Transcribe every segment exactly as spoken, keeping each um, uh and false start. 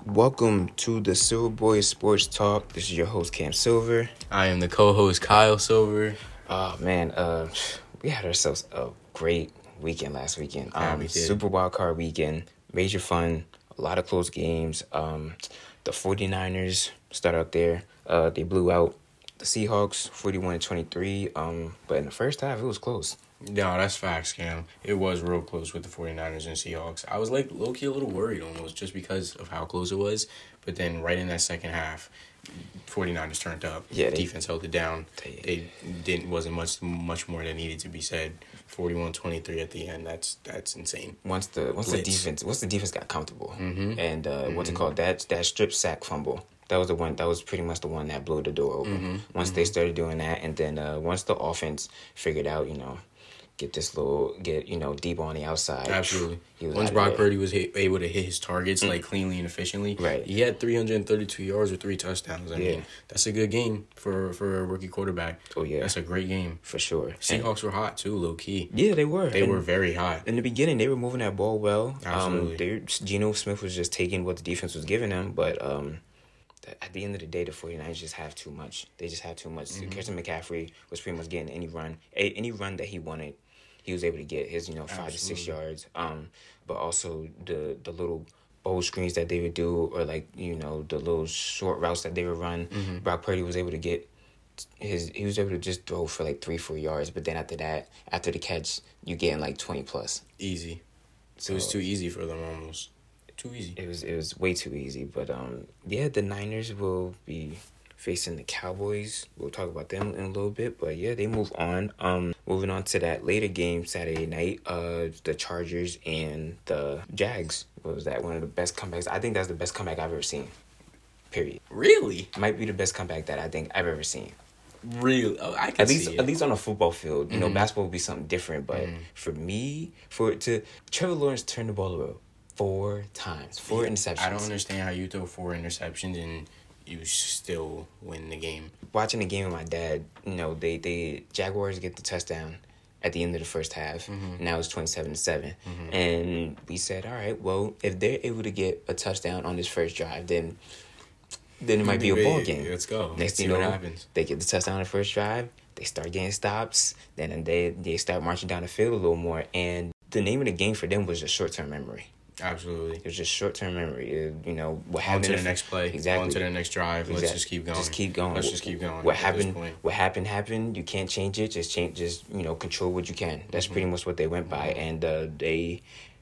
Welcome to the Silver Boys Sports Talk. This is your host Cam Silver. I am the co-host Kyle Silver. Oh man, uh, we had ourselves a great weekend last weekend. Um, Yeah, we did. Super Wild Card weekend, major fun, a lot of close games. Um, the 49ers started out there. Uh, they blew out the Seahawks forty-one to twenty-three. Um, but in the first half, it was close. No, that's facts, Cam. It was real close with the 49ers and Seahawks. I was, like, low-key a little worried almost just because of how close it was. But then right in that second half, 49ers turned up. Yeah, they- Defense held it down. They- They didn't wasn't much much more that needed to be said. forty-one twenty-three at the end. That's that's insane. Once the once the Blitz. defense once the defense got comfortable, Mhm. and uh, what's it Mhm. called that that strip sack fumble. That was the one. That was pretty much the one that blew the door open. Mhm. Once they started doing that, and then uh, once the offense figured out, you know, get this little get you know deep on the outside. Absolutely. he was Once outta Brock there. Purdy was hit, able to hit his targets like cleanly and efficiently, Right. He had three hundred thirty-two yards or three touchdowns. I Yeah. mean, that's a good game for for a rookie quarterback. Oh yeah, That's a great game. for sure. And- Seahawks were hot too, low key. yeah, they were. They And were very hot. in the beginning. They were moving that ball well. Absolutely. Um, they, Geno Smith was just taking what the defense was giving him, but um. At the end of the day, the 49ers just have too much. They just have too much. Mm-hmm. Christian McCaffrey was pretty much getting any run, a, any run that he wanted. He was able to get his, you know, five to six Absolutely. yards. Um, but also the the little bowl screens that they would do, or like you know the little short routes that they would run. Mm-hmm. Brock Purdy was able to get his. He was able to just throw for like three, four yards. But then after that, after the catch, you getting like twenty plus. Easy. So it was too easy for them almost. Too easy. It was it was way too easy. But um, yeah, the Niners will be facing the Cowboys. We'll talk about them in a little bit. But yeah, they move on. Um, moving on to that later game Saturday night. Uh, the Chargers and the Jags. What was that? One of the best comebacks. I think that's the best comeback I've ever seen. Period. Really? Might be the best comeback that I think I've ever seen. Really? Oh, I can At least, see it. at least on a football field. You know, Mhm. basketball would be something different. But Mhm. for me, for it to Trevor Lawrence turned the ball over four times, four interceptions. I don't understand how you throw four interceptions and you still win the game. Watching the game with my dad, you know, they, they Jaguars get the touchdown at the end of the first half. Mhm. Now it's twenty-seven to seven. Mhm. And we said, all right, well, if they're able to get a touchdown on this first drive, then then it might be a ball game. Let's go. Next Let's thing see you what know, happens. they get the touchdown on the first drive. They start getting stops. Then they they start marching down the field a little more. And the name of the game for them was just short-term memory. Absolutely. It was just short-term memory. It, you know, what On happened to in the the- next play. Exactly. On to the next drive. Let's Exact- just keep going. Just keep going. Let's just keep going. What at this happened? point. What happened? Happened. You can't change it. Just change. Just you know, control what you can. That's Mm-hmm. pretty much what they went by. And uh, they,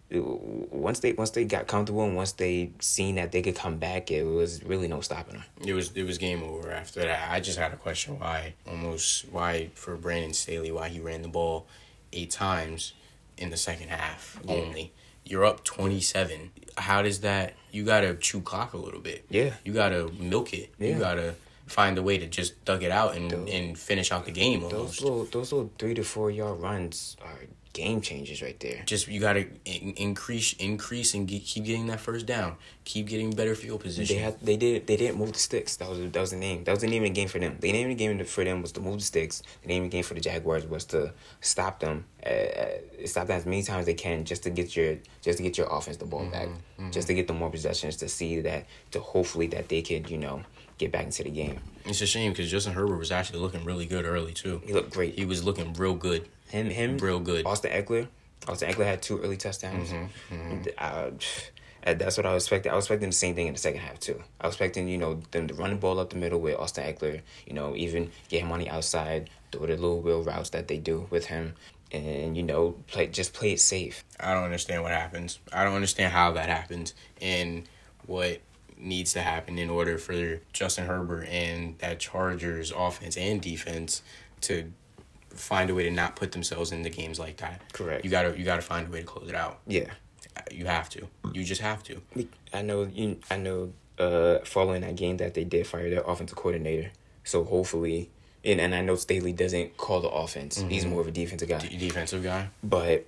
once they once they got comfortable and once they seen that they could come back, it was really no stopping them. It was it was game over after that. I just had a question why almost why for Brandon Staley why he ran the ball eight times in the second half Yeah. only. You're up twenty-seven. How does that? You gotta chew clock a little bit. Yeah. You gotta milk it. Yeah. You gotta find a way to just dug it out and, Those- and finish out the game Those almost. little those little three to four yard runs are game changers right there. Just you gotta in- increase increase and get, keep getting that first down. Keep getting better field position. They had they did they didn't move the sticks. That was that was the name. That was the name of the game for them. The name of the game for them was to move the sticks. The name of the game for the Jaguars was to stop them, uh, stop them as many times as they can, just to get your just to get your offense the ball back, just to get them more possessions, to see that to hopefully that they could you know get back into the game. It's a shame because Justin Herbert was actually looking really good early too. He looked great. He was looking real good. Him him Real good. Austin Eckler. Austin Eckler had two early touchdowns. Mm-hmm, Uh, and that's what I was expecting. I was expecting the same thing in the second half too. I was expecting, you know, them to run the ball up the middle with Austin Eckler. You know, even get him on the outside, do the little wheel routes that they do with him, and you know, play just play it safe. I don't understand what happens. I don't understand how that happens and what needs to happen in order for Justin Herbert and that Chargers offense and defense to find a way to not put themselves into games like that. Correct. You gotta you gotta find a way to close it out. Yeah, You have to. You just have to. I know. You, I know. Uh, following that game, that they did fire their offensive coordinator. So hopefully, and and I know Staley doesn't call the offense. He's more of a defensive guy. D- defensive guy. But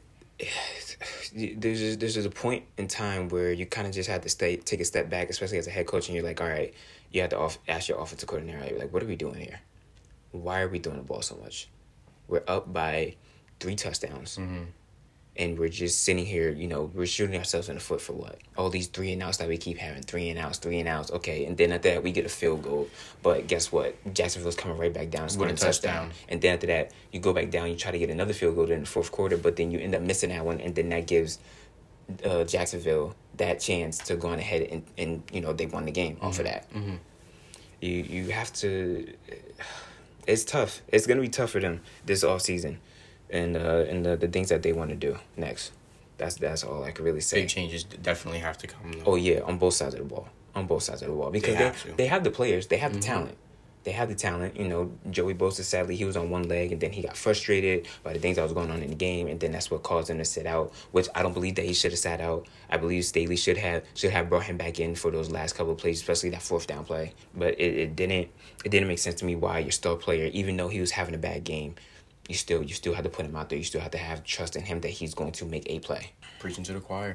there's just, there's just a point in time where you kind of just have to stay take a step back, especially as a head coach, and you're like, all right, you have to off, ask your offensive coordinator, right? Like, what are we doing here? Why are we throwing the ball so much? We're up by three touchdowns, Mm-hmm. and we're just sitting here, you know, we're shooting ourselves in the foot for what? All these three and outs that we keep having, three and outs, three and outs. Okay, and then after that, we get a field goal. But guess what? Jacksonville's coming right back down, scoring a touchdown. And then after that, you go back down, you try to get another field goal in the fourth quarter, but then you end up missing that one, and then that gives uh, Jacksonville that chance to go on ahead and, and you know, they won the game mm-hmm. off of that. Mm-hmm. You you have to. It's tough. It's gonna be tough for them this offseason, and uh, and the, the things that they want to do next. That's that's all I can really say. Big changes definitely have to come. Though. Oh yeah, on both sides of the ball. On both sides of the ball because they have, they, they have the players. They have the mm-hmm. talent. They have the talent. You know, Joey Bosa, sadly, he was on one leg, and then he got frustrated by the things that was going on in the game, and then that's what caused him to sit out, which I don't believe that he should have sat out. I believe Staley should have should have brought him back in for those last couple of plays, especially that fourth down play. But it, it didn't it didn't make sense to me why your star player, even though he was having a bad game, you still you still had to put him out there. You still have to have trust in him that he's going to make a play. Preaching to the choir.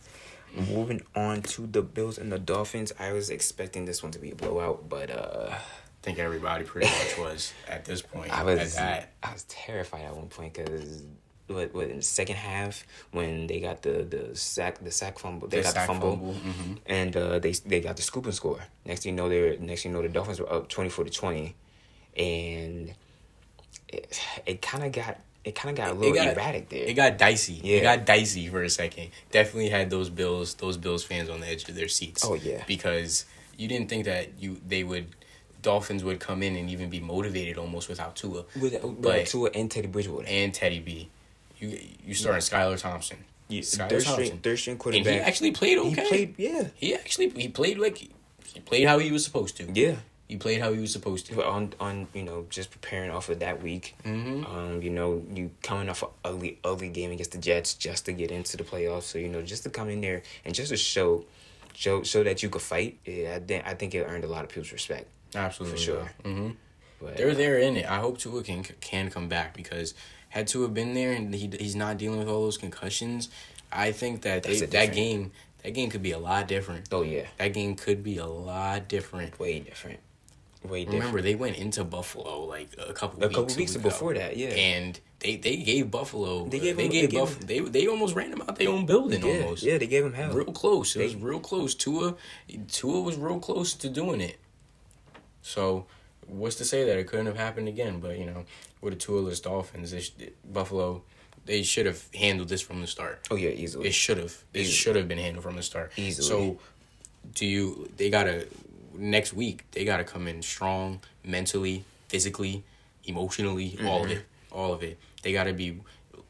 Moving on to the Bills and the Dolphins, I was expecting this one to be a blowout, but uh I think everybody pretty much was at this point. I was at that. I was terrified at one point because what, what in the second half when they got the, the sack the sack fumble they the got the fumble, fumble. Mm-hmm. and uh, they they got the scoop and score. Next thing you know, they next thing you know the Dolphins were up twenty four to twenty, and it, it kind of got. It kind of got a little got, erratic there. It got dicey. Yeah. It got dicey for a second. Definitely had those Bills, those Bills fans on the edge of their seats. Oh yeah, because you didn't think that you they would, Dolphins would come in and even be motivated almost without Tua. Without, without Tua and Teddy Bridgewater and Teddy B. You you starting yeah. Skylar Thompson. Yeah, third string, third string quarterback. And he actually played okay. He played, yeah. He actually he played like he played how he was supposed to. Yeah. He played how he was supposed to. On, on you know, just preparing off of that week. Mm-hmm. Um, you know, you coming off an ugly, ugly game against the Jets just to get into the playoffs. So, you know, just to come in there and just to show show, show that you could fight, yeah, I, I think it earned a lot of people's respect. Absolutely. For sure. Mm-hmm. But, They're there in it. I hope Tua can can come back because had Tua been there and he he's not dealing with all those concussions, I think that they, that game that game could be a lot different. Oh, yeah. That game could be a lot different. Way different. Way Remember, different. they went into Buffalo like a couple a weeks couple weeks ago, before that, yeah. And they, they gave Buffalo they gave, they them, gave they, Buff, they they almost ran them out their own building yeah, almost. Yeah, they gave him hell. Real close. It they, was real close. Tua Tua was real close to doing it. So, what's to say that it couldn't have happened again? But you know, with the Tua-less Dolphins, they, Buffalo, they should have handled this from the start. Oh yeah, easily. It should have. It should have been handled from the start. Easily. So, do you? They gotta next week. They gotta come in strong, mentally, physically, emotionally, mm-hmm. all of it, all of it. They gotta be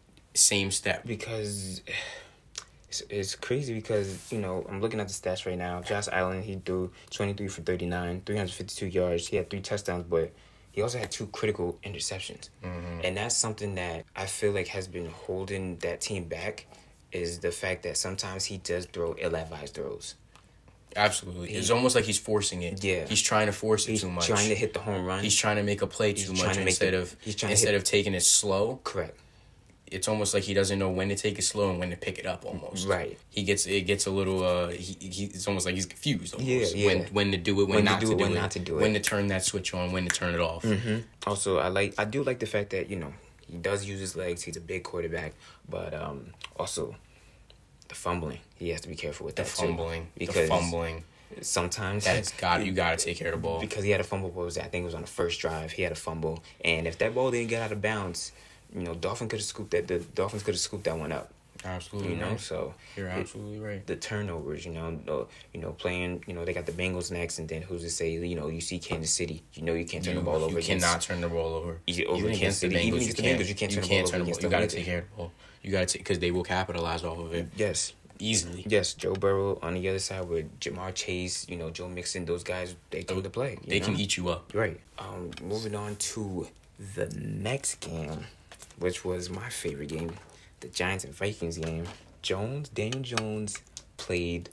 same step. Because it's, it's crazy because, you know, I'm looking at the stats right now. Josh Allen, he threw twenty-three for thirty-nine, three hundred fifty-two yards. He had three touchdowns, but he also had two critical interceptions. Mm-hmm. And that's something that I feel like has been holding that team back is the fact that sometimes he does throw ill-advised throws. Absolutely. He, it's almost like he's forcing it. Yeah. He's trying to force it he's too much. He's trying to hit the home run. He's trying to make a play he's too much instead the, of he's trying instead to of taking it slow. Correct. It's almost like he doesn't know when to take it slow and when to pick it up almost. Right. He gets it gets a little uh he, he it's almost like he's confused almost. Yeah, yeah. When when to do it, when, when not to do, to it, do when it, not to do it. When to turn that switch on, when to turn it off. Mm-hmm. Also, I like I do like the fact that, you know, he does use his legs. He's a big quarterback, but um also the fumbling. He has to be careful with the that fumbling. too. Because the fumbling. Sometimes that's got you got to take care of the ball because he had a fumble. What was that? I think it was on the first drive. He had a fumble, and if that ball didn't get out of bounds, you know, Dolphins could have scooped that. The Dolphins could have scooped that one up. Absolutely, you know. Right. So you're absolutely it, right. The turnovers, you know, the, you know, playing, you know, they got the Bengals next, and then who's to say, you know, you see Kansas City, you know, you can't turn you, the ball over. You against, cannot turn the ball over. You, over even against the Bengals, even you against the can't. Bengals, you can't you turn can't the ball over. You got to take care of the ball. You got to because they will capitalize off of it. Yes. Easily. Yes, Joe Burrow on the other side with Jamar Chase, you know, Joe Mixon, those guys, they come to play. They know? can eat you up. Right. Um, moving on to the next game, which was my favorite game, the Giants and Vikings game. Jones, Daniel Jones played,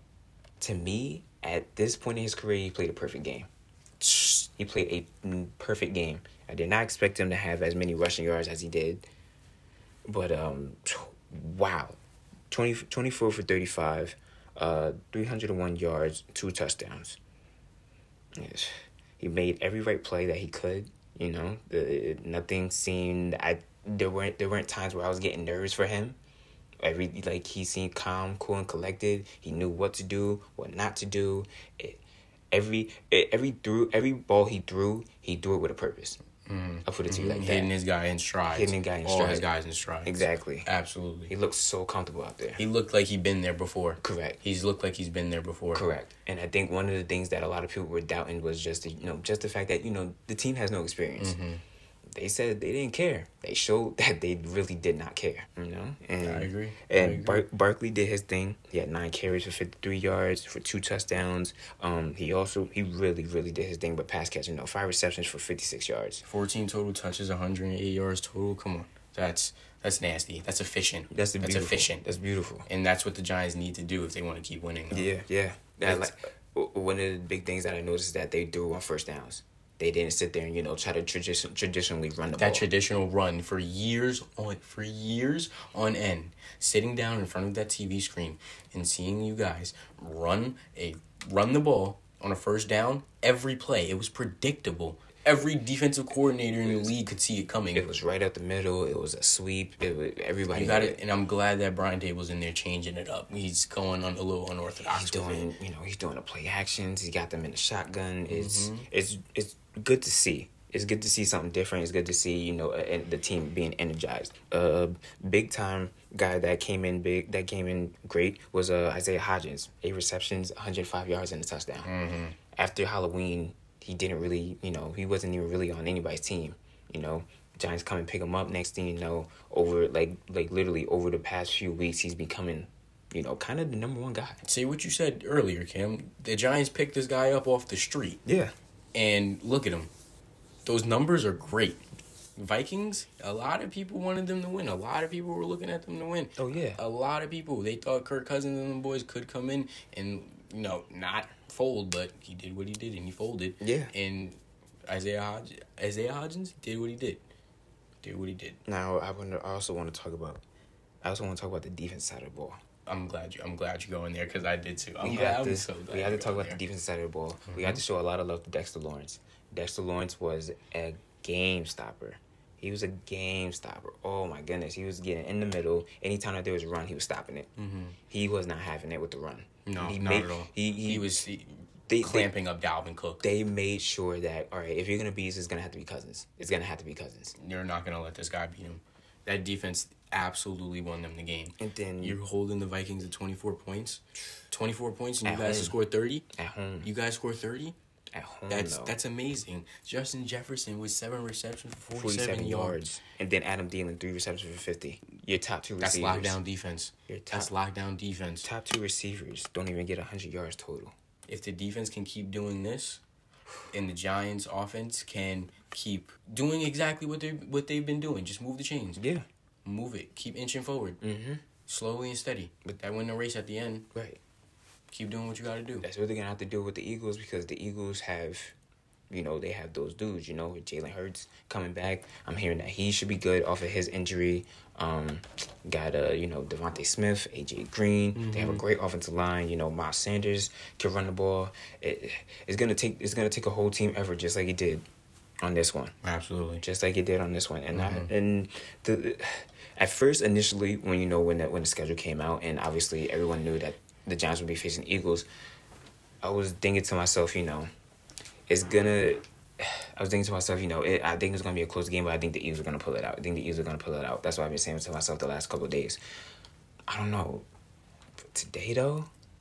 to me, at this point in his career, he played a perfect game. He played a perfect game. I did not expect him to have as many rushing yards as he did. But, um, wow. twenty, twenty-four for thirty-five, uh, three hundred one yards, two touchdowns. Yes. He made every right play that he could, you know. The, nothing seemed... I there weren't there weren't times where I was getting nervous for him. Every like he seemed calm, cool, and collected. He knew what to do, what not to do. It, every it, every threw every ball he threw, he threw it with a purpose. Mm-hmm. I'll put it to you like that. Hitting his guy in stride. Hitting his guy in All stride. his guys in stride. Exactly. Absolutely. He looked so comfortable out there. He looked like he'd been there before. Correct. He's looked like he's been there before. Correct. And I think one of the things that a lot of people were doubting was just the, you know just the fact that you know the team has no experience. Mm-hmm. They said they didn't care. They showed that they really did not care. You know. And, I agree. And I agree. Bar- Barkley did his thing. He had nine carries for fifty-three yards for two touchdowns. Um, he also he really really did his thing, but pass catching. You know, five receptions for fifty-six yards. fourteen total touches, one hundred eight yards total. Come on, that's that's nasty. That's efficient. That's that's beautiful. efficient. That's beautiful. And that's what the Giants need to do if they want to keep winning. Though. Yeah, yeah. That, like, one of the big things that I noticed is that they do on first downs. They didn't sit there and, you know, try to tradition traditionally run the that ball. That traditional run for years on for years on end, sitting down in front of that T V screen and seeing you guys run a run the ball on a first down every play. It was predictable. Every defensive coordinator in the league could see it coming. It was right up the middle. It was a sweep. It was, everybody you got it, and I'm glad that Brian Dable's in there changing it up. He's going on a little unorthodox. He's doing, you know, he's doing the play actions. He got them in the shotgun. It's mm-hmm. it's it's good to see. It's good to see something different. It's good to see, you know, uh, the team being energized. A uh, big time guy that came in big, that came in great was uh, Isaiah Hodgins. Eight receptions, one hundred five yards, and a touchdown. Mm-hmm. After Halloween, he didn't really, you know, he wasn't even really on anybody's team. You know, Giants come and pick him up. Next thing you know, over like like literally over the past few weeks, he's becoming, you know, kind of the number one guy. Say what you said earlier, Cam. The Giants picked this guy up off the street. Yeah. And look at him. Those numbers are great. Vikings, a lot of people wanted them to win. A lot of people were looking at them to win. Oh, yeah. A lot of people. They thought Kirk Cousins and them boys could come in and, you know, not fold, but he did what he did and he folded. Yeah. And Isaiah Hodg- Isaiah Hodgins did what he did. Did what he did. Now, I want to I also want to talk about, I also want to talk about the defense side of the ball. I'm glad you. I'm glad you go in there because I did too. I'm we glad. have to, I'm so glad we had to you talk go about in the there. defense side of the ball. Mm-hmm. We had to show a lot of love to Dexter Lawrence. Dexter Lawrence was a game stopper. He was a game stopper. Oh my goodness, he was getting in the middle. Anytime that there was a run, he was stopping it. Mm-hmm. He was not having it with the run. No, he not made, at all. He he, he was he, they, clamping they, up Dalvin Cook. They made sure that all right, if you're gonna beat us, it's gonna have to be Cousins. It's gonna have to be Cousins. You're not gonna let this guy beat him. That defense absolutely won them the game. And then you're holding the Vikings at twenty-four points. twenty-four points, and you At guys home. scored thirty. At home. You guys scored thirty. At home, That's though. that's amazing. Justin Jefferson with seven receptions for forty-seven, forty-seven yards. yards. And then Adam Thielen, three receptions for fifty. Your top two That's receivers. lockdown defense. Your top, That's lockdown defense. Top two receivers don't even get one hundred yards total. If the defense can keep doing this, and the Giants' offense can keep doing exactly what they what they've been doing, just move the chains. Yeah. Move it. Keep inching forward. Mm-hmm. Slowly and steady. But that win the race at the end. Right. Keep doing what you got to do. That's what they're going to have to do with the Eagles because the Eagles have, you know, they have those dudes, you know, with Jalen Hurts coming back. I'm hearing that he should be good off of his injury. Um, got, uh, you know, Devontae Smith, A J Green. Mm-hmm. They have a great offensive line. You know, Miles Sanders can run the ball. It, it's going to take it's gonna take a whole team effort just like it did on this one. Absolutely. Just like it did on this one. And Mm-hmm. I, and the at first, initially, when, you know, when the, when the schedule came out and obviously everyone knew that the Giants would be facing Eagles, I was thinking to myself, you know, it's gonna. I was thinking to myself, you know, it, I think it's gonna be a close game, but I think the Eagles are gonna pull it out. I think the Eagles are gonna pull it out. That's what I've been saying to myself the last couple of days. I don't know. Today though,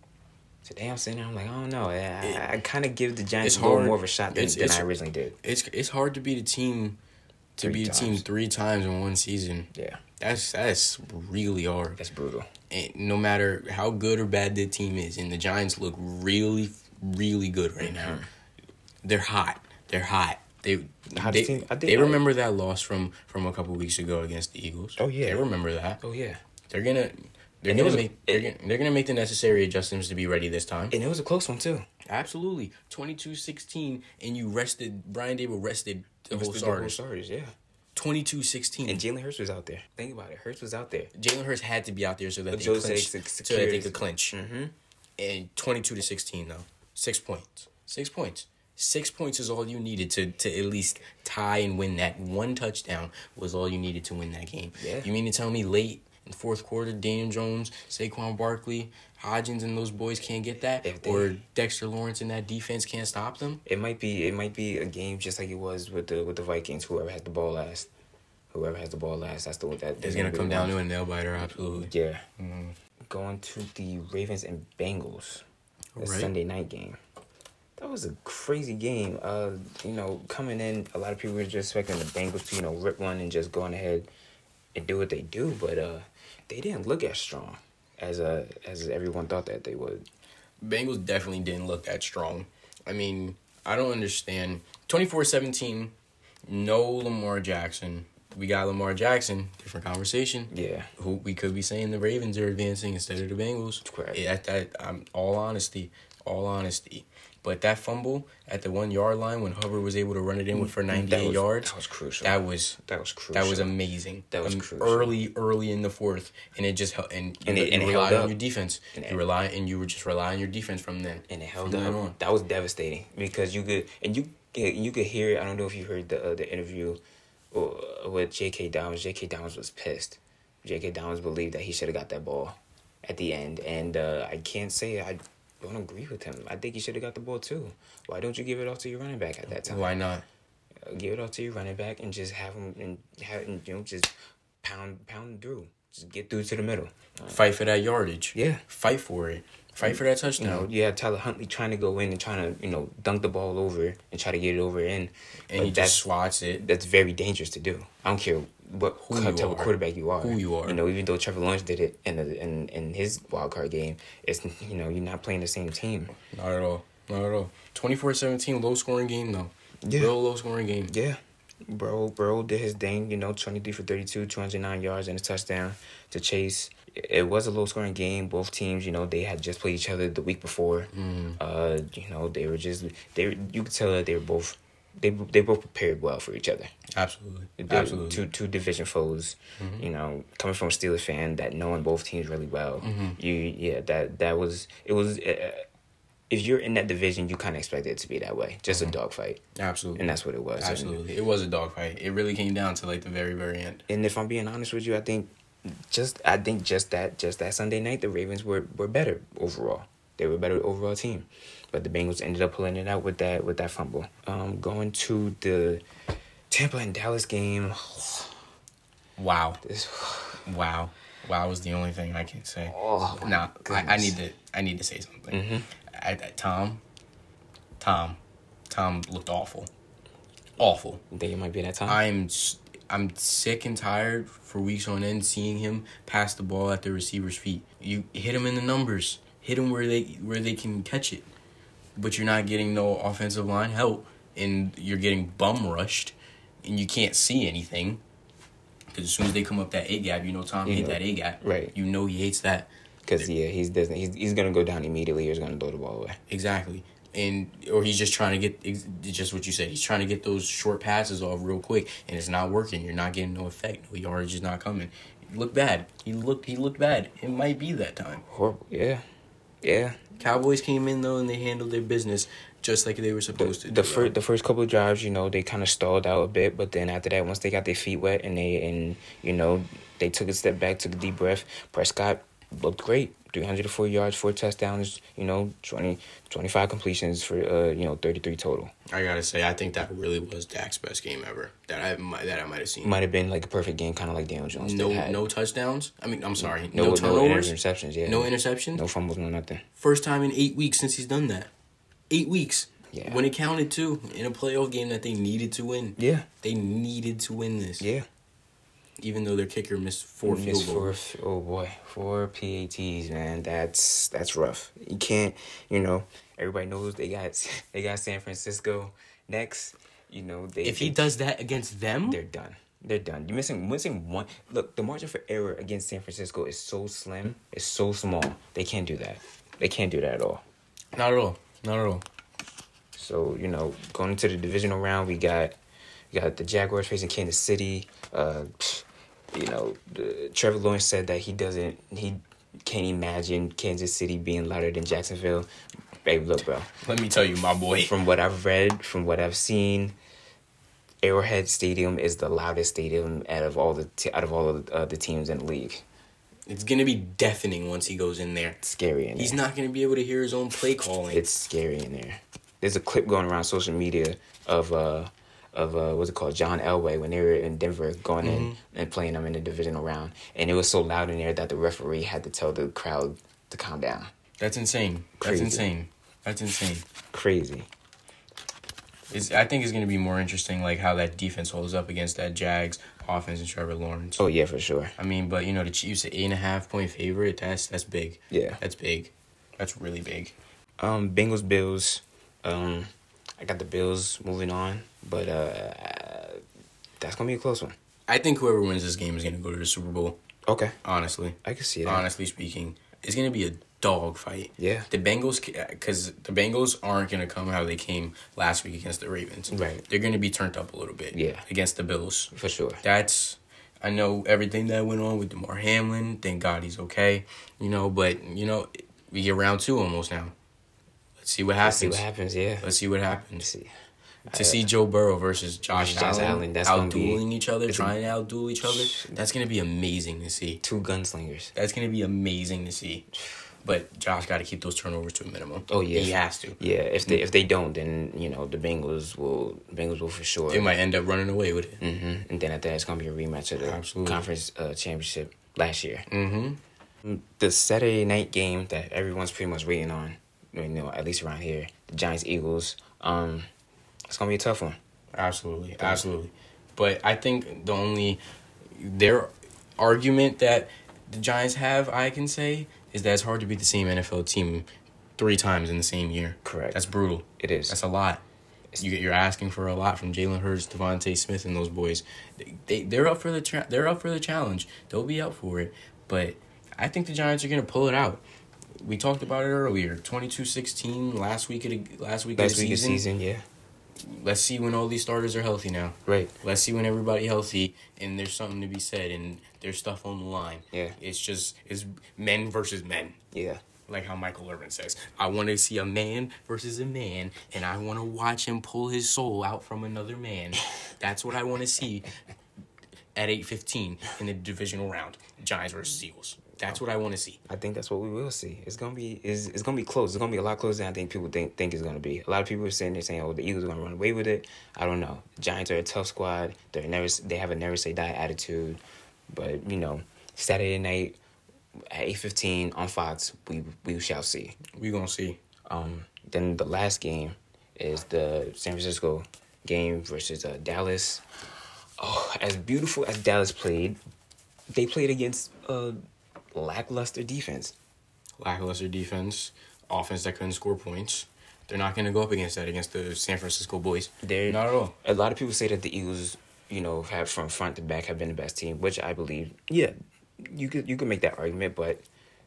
today I'm sitting there, I'm like, I don't know. I, I, I kind of give the Giants It's a little hard. more of a shot than, It's- than it's- I originally did. It's it's hard to beat a team to Three beat a team times. three times in one season. Yeah, That's that's really hard. that's brutal. And no matter how good or bad the team is, and the Giants look really, really good right now. They're hot. They're hot. They The hottest they, team- I think they I- remember that loss from, from a couple weeks ago against the Eagles. Oh, yeah. They remember that. Oh yeah, They're gonna they're And it gonna was a- make they're, it- gonna, they're gonna make the necessary adjustments to be ready this time. and it was a close one too. Absolutely. twenty-two sixteen, and you rested Brian Dable rested the whole It was the whole starters. starters, yeah. twenty-two sixteen. And Jalen Hurts was out there. Think about it. Hurts was out there. Jalen Hurts had to be out there so that But they Joe clinch, said so sec- that they secures- could clinch. Mm-hmm. And twenty-two to sixteen though, six points, six points, six points is all you needed to to at least tie and win that. One touchdown was all you needed to win that game. Yeah. You mean to tell me late in the fourth quarter, Daniel Jones, Saquon Barkley, Hodgins, and those boys can't get that, If they- or Dexter Lawrence and that defense can't stop them. It might be it might be a game just like it was with the with the Vikings. Whoever has the ball last, whoever has the ball last, that's the one that It's gonna come down to a nail biter, absolutely. Yeah. Mm-hmm. Going to the Ravens and Bengals, the Right. Sunday night game. That was a crazy game. Uh, you know, coming in, a lot of people were just expecting the Bengals to, you know, rip one and just going ahead and do what they do, but uh, they didn't look as strong as uh as everyone thought that they would. Bengals definitely didn't look that strong. I mean, I don't understand. twenty-four seventeen, no Lamar Jackson. We got Lamar Jackson, different conversation. Yeah. Who we could be saying the Ravens are advancing instead of the Bengals. Correct. Yeah, at that, um, all honesty, all honesty. But that fumble at the one yard line when Hubbard was able to run it in with for ninety-eight That was- yards. That was crucial. That was That was crucial. that was amazing. That was Um, crucial. early, early in the fourth, and it just hel- and And you, it- and you it relied held on up. your defense. And you it- rely and you were just relying on your defense from then. And it held from then up. on. That was devastating because you could and you you could hear it. I don't know if you heard the uh, the interview uh, with J K. Downs. J K. Downs was pissed. J K. Downs believed that he should have got that ball at the end, and uh, I can't say I don't agree with him. I think he should have got the ball too. Why don't you give it off to your running back at that time? Why not? Uh, give it off to your running back and just have him and have and, you know just pound pound through. Just get through to the middle. Uh, Fight for that yardage. Yeah. Fight for it. Fight for that You touchdown. know, you had Tyler Huntley trying to go in and trying to, you know, dunk the ball over and try to get it over in. and But he that's just swats it. that's very dangerous to do. I don't care what Who type you of are. quarterback you are. Who you are. You know, even though Trevor Lawrence did it in the, in in his wild card game, it's you know you're not playing the same team. Not at all. Not at all. twenty-four seventeen, low scoring game though. Yeah. Real low scoring game. Yeah, bro, bro did his thing. You know, twenty-three for thirty-two, two hundred nine yards and a touchdown to Chase. It was a low scoring game. Both teams, you know, they had just played each other the week before. Mm. Uh, you know, they were just they were, you could tell that they were both they they both prepared well for each other. Absolutely. They're Absolutely. Two two division foes. Mhm. You know, coming from a Steelers fan that knowing both teams really well. Mhm. You yeah that that was it was. Uh, if you're in that division, you kind of expect it to be that way, just Mhm. a dogfight, Absolutely. and that's what it was. And- Absolutely. It was a dogfight. It really came down to like the very, very end. And if I'm being honest with you, I think just I think just that just that Sunday night, the Ravens were, were better overall. They were a better overall team, but the Bengals ended up pulling it out with that with that fumble. Um, going to the Tampa and Dallas game. Wow. This, Wow. Wow was the only thing I can say. oh my Now, I, I goodness. need to I need to say something. Mhm. I, I, Tom, Tom, Tom looked awful. Awful. You think it might be that time? I'm s- I'm sick and tired for weeks on end seeing him pass the ball at the receiver's feet. You hit him in the numbers, hit him where they where they can catch it, but you're not getting no offensive line help, and you're getting bum rushed, and you can't see anything. Because as soon as they come up that A gap, you know Tom You hate know, that A gap. right. You know he hates that. Because yeah, he's doesn't he's he's gonna go down immediately. Or he's gonna throw the ball away. Exactly. And or he's just trying to get ex- just what you said. He's trying to get those short passes off real quick, and it's not working. You're not getting no effect. No yardage is not coming. He looked bad. He looked he looked bad. It might be that time. Horrible. Yeah, yeah. Cowboys came in though, and they handled their business just like they were The supposed to. the do. first the first couple of drives, you know, they kind of stalled out a bit, but then after that, once they got their feet wet and they and you know they took a step back, took a deep breath. Prescott looked great. three hundred four yards, four touchdowns, you know, twenty, twenty-five completions for, uh, you know, thirty-three total. I gotta say, I think that really was Dak's best game ever that I might that I might have seen. Might have been like a perfect game, kind of like Daniel Jones. no had. no touchdowns. I mean, I'm sorry, no, no, no turnovers, interceptions. Yeah, no interceptions. no fumbles, no nothing. First time in eight weeks since he's done that. Eight weeks. Yeah. When it counted too in a playoff game that they needed to win. Yeah, They needed to win this. yeah. Even though their kicker missed four field Missed goals. four, oh boy, four P A Ts, man. That's that's rough. You can't, you know. Everybody knows they got they got San Francisco next. You know they. If he they- does that against them, they're done. They're done. You're missing missing one. Look, the margin for error against San Francisco is so slim. It's so small. They can't do that. They can't do that at all. not at all. Not at all. So you know, going into the divisional round, we got we got the Jaguars facing Kansas City. Uh, you know, the, Trevor Lawrence said that he doesn't. He can't imagine Kansas City being louder than Jacksonville. Hey, look, bro. Let me tell you, my boy. From what I've read, from what I've seen, Arrowhead Stadium is the loudest stadium out of all the t- out of all of the, uh, the teams in the league. It's going to be deafening once he goes in there. It's scary in there. He's not going to be able to hear his own play calling. It's scary in there. There's a clip going around social media of uh of uh what's it called, John Elway, when they were in Denver going mm-hmm. in and playing them in the divisional round, and it was so loud in there that the referee had to tell the crowd to calm down. That's insane. Crazy. That's insane. That's insane. Crazy. It's, I think it's going to be more interesting, like, how that defense holds up against that Jags offense and Trevor Lawrence. Oh, yeah, for sure. I mean, but, you know, the Chiefs, an eight and a half point favorite, that's that's big. Yeah. That's big. That's really big. Um, Bengals, Bills. Um, I got the Bills moving on, but uh, that's going to be a close one. I think whoever wins this game is going to go to the Super Bowl. Okay. Honestly. I can see that. Honestly speaking. It's going to be a dog fight. Yeah. The Bengals, because the Bengals aren't going to come how they came last week against the Ravens. Right. They're going to be turned up a little bit. Yeah. Against the Bills. For sure. That's, I know everything that went on with DeMar Hamlin. Thank God he's okay. You know, but, you know, we get round two almost now. Let's see what happens. Let's see what happens, yeah. Let's see what happens. Let's see. To see Joe Burrow versus Josh, Josh Allen, Allen that's outdueling be, each other, trying to outduel each other, that's going to be amazing to see. Two gunslingers. That's going to be amazing to see. But Josh got to keep those turnovers to a minimum. Oh yeah, he has to. Yeah, if they if they don't, then you know the Bengals will Bengals will for sure. They might end up running away with it. Mm-hmm. And then at that, it's gonna be a rematch of the Absolutely. conference uh, championship last year. Mm-hmm. The Saturday night game that everyone's pretty much waiting on, you know, at least around here, the Giants Eagles. Um, it's gonna be a tough one. Absolutely, absolutely. But I think the only their argument that the Giants have, I can say, is that it's hard to beat the same N F L team three times in the same year. Correct. That's brutal. It is. That's a lot. You, you're asking for a lot from Jalen Hurts, Devontae Smith, and those boys. They, they they're up for the tra- they're up for the challenge. They'll be up for it. But I think the Giants are gonna pull it out. We talked about it earlier. twenty-two sixteen last week of the last week last of the week season. Of season, yeah. Let's see when all these starters are healthy now. Right. Let's see when everybody healthy and there's something to be said and there's stuff on the line. Yeah. It's just it's men versus men. Yeah. Like how Michael Irvin says, I want to see a man versus a man, and I want to watch him pull his soul out from another man. That's what I want to see at eight fifteen in the divisional round, Giants versus Eagles. That's what I want to see. I think that's what we will see. It's gonna be is it's gonna be close. It's gonna be a lot closer than I think people think think it's gonna be. A lot of people are saying they're saying, "Oh, the Eagles are gonna run away with it." I don't know. The Giants are a tough squad. They're never they have a never say die attitude. But you know, Saturday night at eight fifteen on Fox, we we shall see. We gonna see. Um. Then the last game is the San Francisco game versus uh, Dallas. Oh, as beautiful as Dallas played, they played against uh. lackluster defense. Lackluster defense, offense that couldn't score points. They're not going to go up against that against the San Francisco boys. They're not at all. A lot of people say that the Eagles, you know, have from front to back have been the best team, which I believe. Yeah, you could you could make that argument, but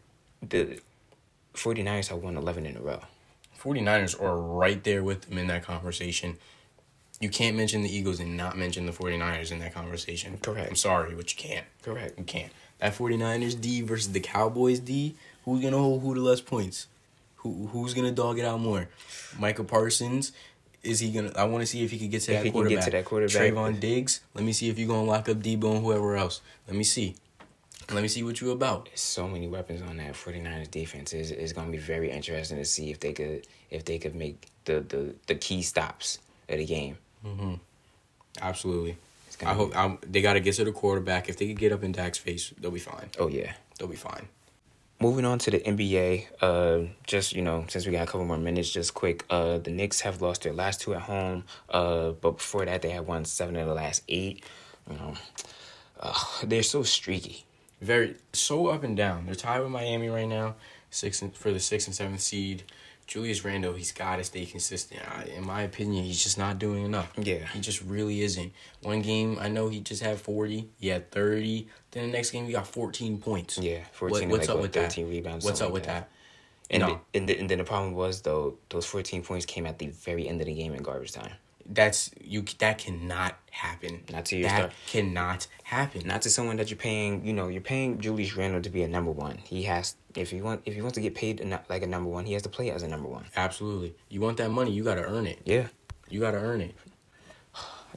the 49ers have won eleven in a row. 49ers are right there with them in that conversation. You can't mention the Eagles and not mention the 49ers in that conversation. Correct. I'm sorry, but you can't. Correct. You can't. That 49ers D versus the Cowboys D, who's going to hold who to less points? Who Who's going to dog it out more? Micah Parsons, is he going to... I want to see if he can get to, if that, he quarterback. Can get to that quarterback. Trayvon Diggs, let me see if you're going to lock up Debo and whoever else. Let me see. Let me see what you about. There's so many weapons on that 49ers defense. It's, it's going to be very interesting to see if they could if they could make the, the, the key stops of the game. Mm-hmm. Absolutely. I hope I, they got to get to the quarterback. If they could get up in Dak's face, they'll be fine. Oh, yeah. They'll be fine. Moving on to the N B A, uh, just, you know, since we got a couple more minutes, just quick. Uh, the Knicks have lost their last two at home, uh, but before that, they had won seven of the last eight. You know, uh, they're so streaky. Very, so up and down. They're tied with Miami right now, six and, for the sixth and seventh seed. Julius Randle, he's got to stay consistent. I, in my opinion, he's just not doing enough. Yeah. He just really isn't. One game, I know he just had forty. He had thirty. Then the next game, he got fourteen points. Yeah, fourteen. What, what's like, up with thirteen that? rebounds. What's up like with that? that? And, no. the, and, the, and then the problem was, though, those fourteen points came at the very end of the game in garbage time. That's you. That cannot happen. Not to your that start. cannot happen. Not to someone that you're paying. You know, you're paying Julius Randle to be a number one. He has, if he want, if he wants to get paid like a number one, he has to play as a number one. Absolutely. You want that money, you got to earn it. Yeah, you got to earn it.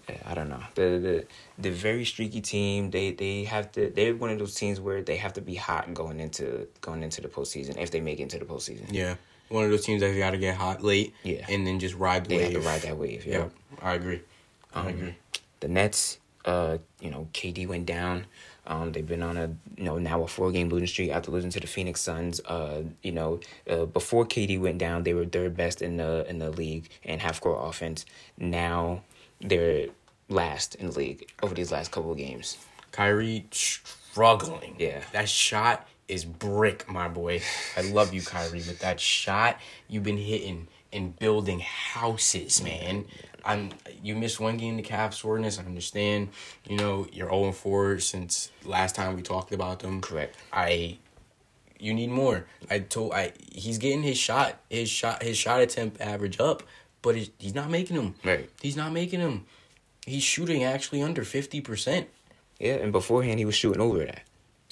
Yeah, I don't know. The the the very streaky team. They they have to. They're one of those teams where they have to be hot going into going into the postseason if they make it into the postseason. Yeah, one of those teams that got to get hot late. Yeah, and then just ride the they wave. have to ride that wave. Yeah, yeah I agree. Um, I agree. The Nets. Uh, you know, K D went down. Um, they've been on a you know now a four game losing streak after losing to the Phoenix Suns. Uh, you know, uh, before K D went down, they were third best in the in the league in half court offense. Now they're last in the league over these last couple of games. Kyrie struggling. Yeah, that shot is brick, my boy. I love you, Kyrie, but that shot you've been hitting and building houses, man. I'm you missed one game to calf soreness. I understand. You know, you're oh and four since last time we talked about them. Correct. I you need more. I told I he's getting his shot, his shot his shot attempt average up, but it, he's not making them. Right. He's not making them. He's shooting actually under fifty percent. Yeah, and beforehand he was shooting over that.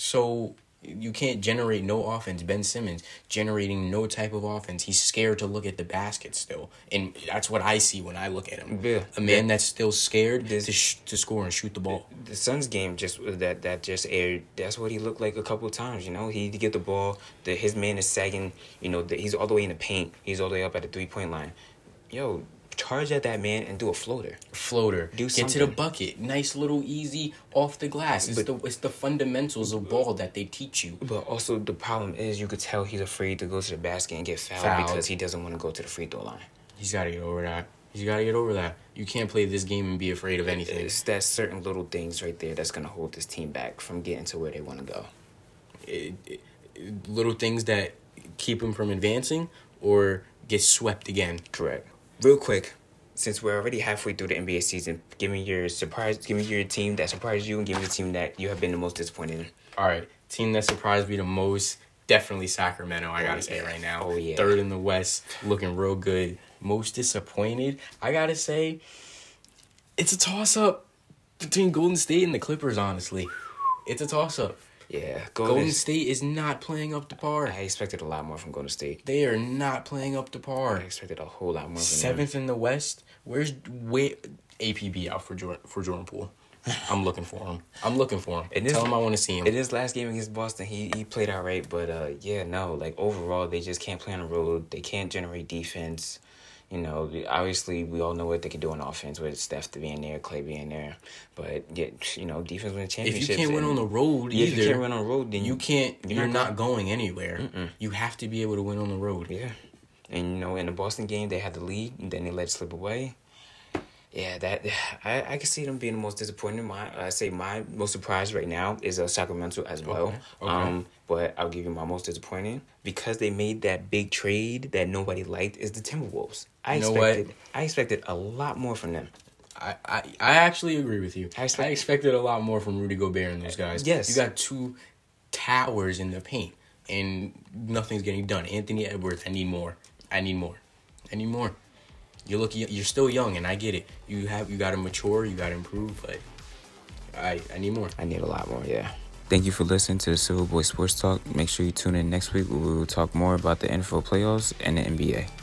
So you can't generate no offense. Ben Simmons generating no type of offense. He's scared to look at the basket still, and that's what I see when I look at him. Yeah. A man yeah. that's still scared This, to sh- to score and shoot the ball. The, the Suns game just that that just aired. That's what he looked like a couple of times. You know, he to get the ball. The his man is sagging. You know, the, he's all the way in the paint. He's all the way up at the three point line. Yo. Charge at that man and do a floater. Floater. Do Get something. to the bucket. Nice little easy off the glass. It's But, the it's the fundamentals of ball that they teach you. But also the problem is you could tell he's afraid to go to the basket and get fouled, Fouled. because he doesn't want to go to the free throw line. He's got to get over that. He's got to get over that. You can't play this game and be afraid of anything. It's that certain little things right there that's gonna hold this team back from getting to where they want to go. It, it, little things that keep him from advancing or get swept again. Correct. Real quick. Since we're already halfway through the N B A season, give me your surprise. Give me your team that surprised you, and give me the team that you have been the most disappointed in. All right, team that surprised me the most, definitely Sacramento. I Oh, gotta yeah. say right now. Oh, yeah. Third in the West, looking real good. Most disappointed, I gotta say, it's a toss up between Golden State and the Clippers. Honestly, it's a toss up. Yeah, Golden, Golden State is not playing up to par. I expected a lot more from Golden State. They are not playing up to I par. expected a whole lot more. From Seventh in the West. Where's where A P B out for Jordan, for Jordan Poole? I'm looking for him. I'm looking for him. In this, Tell him I want to see him. In his last game against Boston, he he played all right, but uh, yeah, no, like overall, they just can't play on the road. They can't generate defense. You know, obviously, we all know what they can do on offense with Steph being there, Clay being there. But, yet, you know, defense win championships. If you can't win on the road yeah, either, if you can't win on the road, then you can't. You're, you're not not going anywhere. Mm-mm. You have to be able to win on the road. Yeah. And, you know, in the Boston game, they had the lead, and then they let it slip away. Yeah, that I, I can see them being the most disappointing. My I say my most surprised right now is uh, Sacramento as well. Okay. Okay. Um, but I'll give you my most disappointing because they made that big trade that nobody liked is the Timberwolves. I You know expected what? I expected a lot more from them. I, I, I actually agree with you. I I, expect- expected a lot more from Rudy Gobert and those guys. Yes. You got two towers in the paint, and nothing's getting done. Anthony Edwards, I need more. I need more. I need more. You look, you're still young, and I get it. You have, you got to mature, you got to improve, but I, I need more. I need a lot more, yeah. Thank you for listening to the Silver Boy Sports Talk. Make sure you tune in next week where we will talk more about the N F L playoffs and the N B A.